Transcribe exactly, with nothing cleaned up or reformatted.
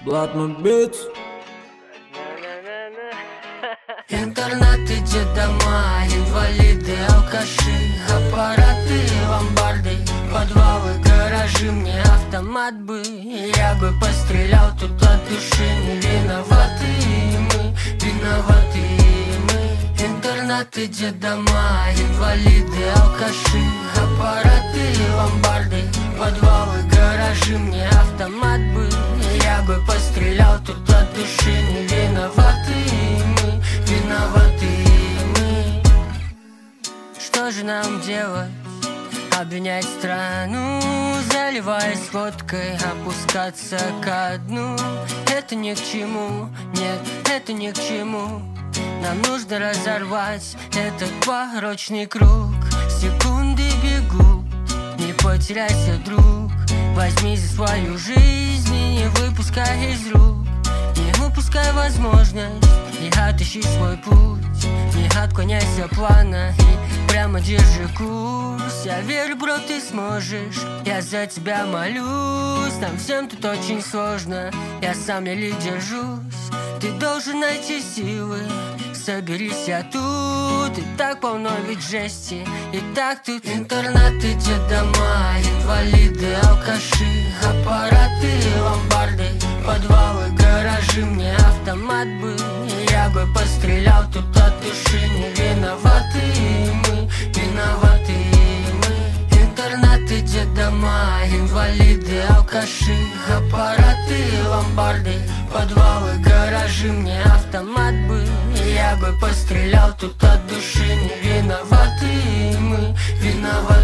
Блатный бит. Интернаты, детдома, инвалиды, алкаши, аппараты, ломбарды, подвалы, гаражи. Мне автомат бы, я бы пострелял тут от души. Не виноваты мы, виноваты мы. Интернаты, детдома, инвалиды, алкаши, аппараты, ломбарды, подвалы, гаражи. Мне автомат бы, я бы пострелял тут от души. Не виноваты мы, виноваты мы. Что же нам делать? Обвинять страну, заливаясь водкой, опускаться ко дну. Это ни к чему, нет, это ни к чему. Нам нужно разорвать этот порочный круг. Секунды бегут, не потеряйся, друг. Возьми за свою жизнь и не выпускай из рук. Не упускай возможность и отыщи свой путь. Не отклоняйся плана и прямо держи курс. Я верю, бро, ты сможешь, я за тебя молюсь. Нам всем тут очень сложно, я сам еле держусь. Ты должен найти силы, соберись, я тут. И так полно ведь жести, и так тут интернаты, детдома, инвалиды, алкаши, аппараты, ломбарды, подвалы, гаражи. Мне автомат бы, я бы пострелял тут от души. Не виноваты мы, виноваты мы. Интернаты, детдома, инвалиды, алкаши, аппараты, ломбарды, подвалы, гаражи. Мне автомат бы, я бы пострелял тут от души. Не виноваты мы, виноваты.